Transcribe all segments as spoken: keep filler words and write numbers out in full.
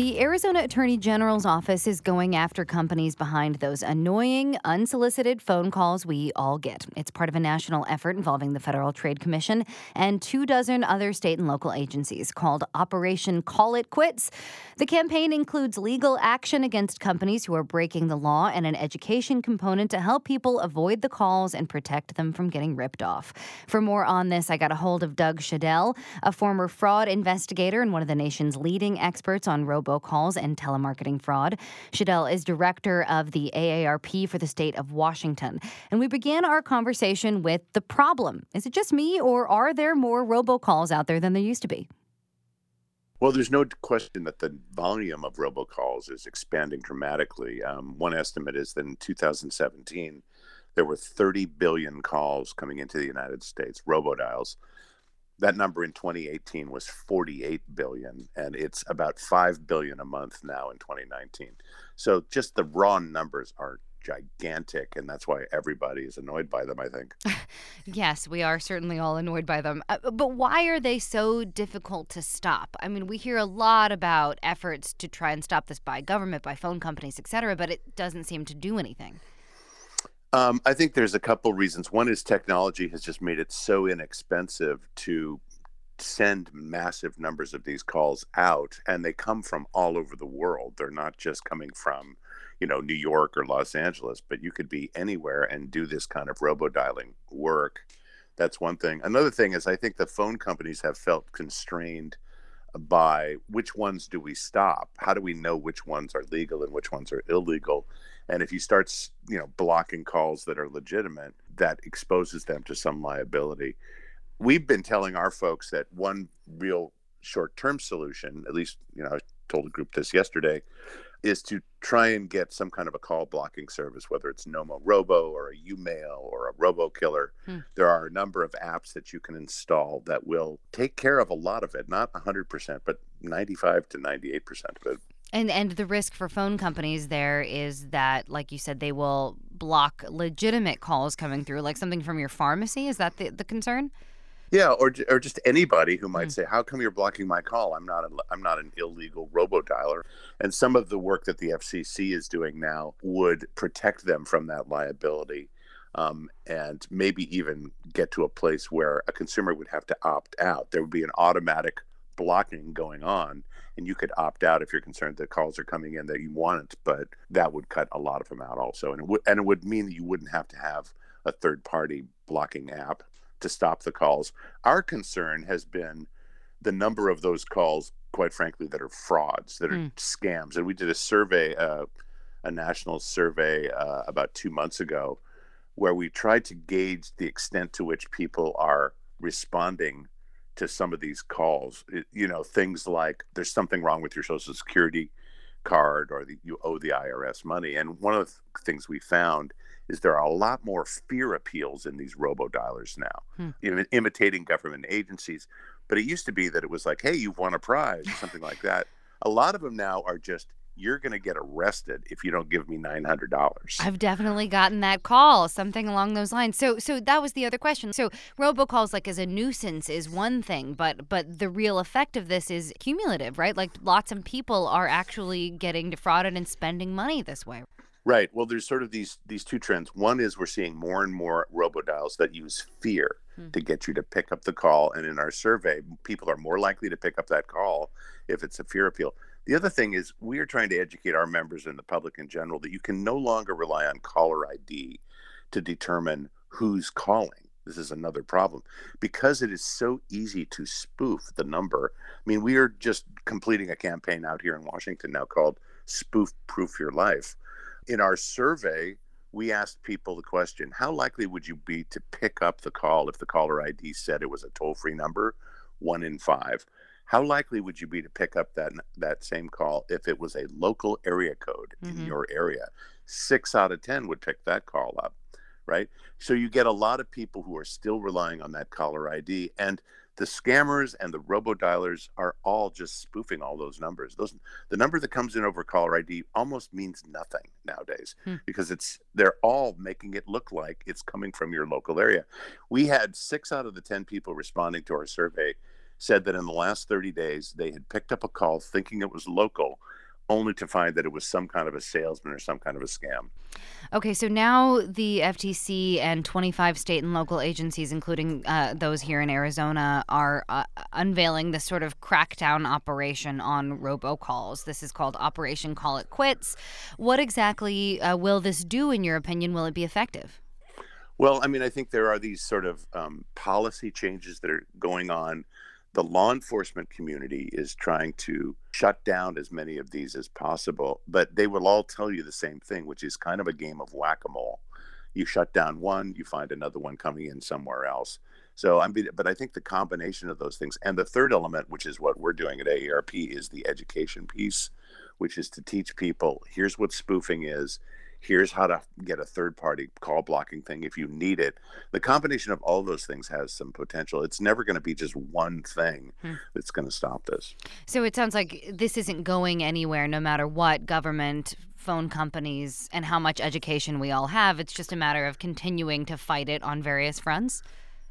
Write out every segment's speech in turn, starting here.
The Arizona Attorney General's office is going after companies behind those annoying, unsolicited phone calls we all get. It's part of a national effort involving the Federal Trade Commission and two dozen other state and local agencies called Operation Call It Quits. The campaign includes legal action against companies who are breaking the law and an education component to help people avoid the calls and protect them from getting ripped off. For more on this, I got a hold of Doug Shadell, a former fraud investigator and one of the nation's leading experts on robocalls and telemarketing fraud. Shadell is director of the A A R P for the state of Washington. And we began our conversation with the problem. Is it just me, or are there more robocalls out there than there used to be? Well, there's no question that the volume of robocalls is expanding dramatically. Um, one estimate is that in two thousand seventeen, there were thirty billion calls coming into the United States, robodials. That number in twenty eighteen was forty-eight billion, and it's about five billion a month now in twenty nineteen. So just the raw numbers are gigantic, and that's why everybody is annoyed by them, I think. Yes, we are certainly all annoyed by them. Uh, but why are they so difficult to stop? I mean, we hear a lot about efforts to try and stop this by government, by phone companies, et cetera, but it doesn't seem to do anything. Um, I think there's a couple reasons. One is technology has just made it so inexpensive to send massive numbers of these calls out, and they come from all over the world. They're not just coming from, you know, New York or Los Angeles, but you could be anywhere and do this kind of robo-dialing work. That's one thing. Another thing is I think the phone companies have felt constrained by which ones do we stop? How do we know which ones are legal and which ones are illegal? And if you start, you know, blocking calls that are legitimate, that exposes them to some liability. We've been telling our folks that one real short-term solution, at least, you know, I told a group this yesterday, is to try and get some kind of a call blocking service, whether it's Nomo Robo or a Umail or a Robo Killer. Hmm. There are a number of apps that you can install that will take care of a lot of it, not one hundred percent, but ninety-five to ninety-eight percent of it. And and the risk for phone companies there is that, like you said, they will block legitimate calls coming through, like something from your pharmacy. Is that the, the concern? Yeah, or or just anybody who might mm. say, "How come you're blocking my call? I'm not a, I'm not an illegal robodialer." And some of the work that the F C C is doing now would protect them from that liability, um, and maybe even get to a place where a consumer would have to opt out. There would be an automatic blocking going on, and you could opt out if you're concerned that calls are coming in that you want, but that would cut a lot of them out also, and it would and it would mean that you wouldn't have to have a third-party blocking app to stop the calls. Our concern has been the number of those calls, quite frankly, that are frauds, that are mm. scams. And we did a survey, uh, a national survey uh, about two months ago, where we tried to gauge the extent to which people are responding to some of these calls. It, you know, things like there's something wrong with your Social Security card, or the, you owe the I R S money. And one of the things we found is there are a lot more fear appeals in these robo-dialers now, hmm. you know, imitating government agencies. But it used to be that it was like, hey, you've won a prize or something like that. A lot of them now are just, you're going to get arrested if you don't give me nine hundred dollars. I've definitely gotten that call, something along those lines. So so that was the other question. So robocalls, like, as a nuisance is one thing, but but the real effect of this is cumulative, right? Like, lots of people are actually getting defrauded and spending money this way. Right. Well, there's sort of these these two trends. One is we're seeing more and more robodials that use fear hmm. to get you to pick up the call. And in our survey, people are more likely to pick up that call if it's a fear appeal. The other thing is we are trying to educate our members and the public in general that you can no longer rely on caller I D to determine who's calling. This is another problem because it is so easy to spoof the number. I mean, we are just completing a campaign out here in Washington now called Spoof Proof Your Life. In our survey, we asked people the question, how likely would you be to pick up the call if the caller I D said it was a toll-free number? One in five. How likely would you be to pick up that that same call if it was a local area code mm-hmm. in your area? Six out of ten would pick that call up, right? So you get a lot of people who are still relying on that caller I D, and the scammers and the robodialers are all just spoofing all those numbers. Those the number that comes in over caller I D almost means nothing nowadays hmm. because it's they're all making it look like it's coming from your local area. We had six out of the ten people responding to our survey said that in the last thirty days, they had picked up a call thinking it was local, only to find that it was some kind of a salesman or some kind of a scam. Okay, so now the F T C and twenty-five state and local agencies, including uh, those here in Arizona, are uh, unveiling this sort of crackdown operation on robocalls. This is called Operation Call It Quits. What exactly uh, will this do, in your opinion? Will it be effective? Well, I mean, I think there are these sort of um, policy changes that are going on. The law enforcement community is trying to shut down as many of these as possible, but they will all tell you the same thing, which is kind of a game of whack-a-mole. You shut down one, you find another one coming in somewhere else. So I'm, but I think the combination of those things, and the third element, which is what we're doing at A A R P, is the education piece, which is to teach people, here's what spoofing is. Here's how to get a third-party call blocking thing if you need it. The combination of all those things has some potential. It's never going to be just one thing Hmm. that's going to stop this. So it sounds like this isn't going anywhere, no matter what government, phone companies, and how much education we all have. It's just a matter of continuing to fight it on various fronts.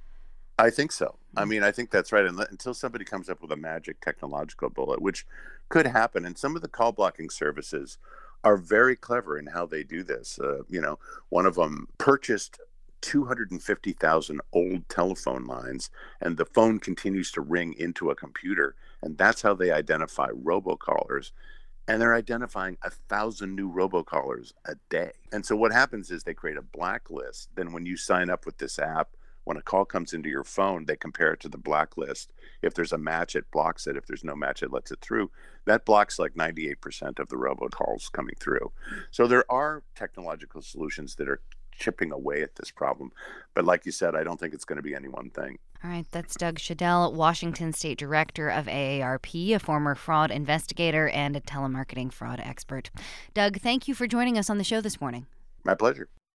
I think so. I mean, I think that's right. And until somebody comes up with a magic technological bullet, which could happen, and some of the call blocking services are very clever in how they do this. Uh, you know, one of them purchased two hundred fifty thousand old telephone lines, and the phone continues to ring into a computer. And that's how they identify robocallers. And they're identifying a thousand new robocallers a day. And so what happens is they create a blacklist. Then when you sign up with this app, when a call comes into your phone, they compare it to the blacklist. If there's a match, it blocks it. If there's no match, it lets it through. That blocks like ninety-eight percent of the robocalls coming through. So there are technological solutions that are chipping away at this problem. But like you said, I don't think it's going to be any one thing. All right, that's Doug Shadell, Washington State Director of A A R P, a former fraud investigator and a telemarketing fraud expert. Doug, thank you for joining us on the show this morning. My pleasure.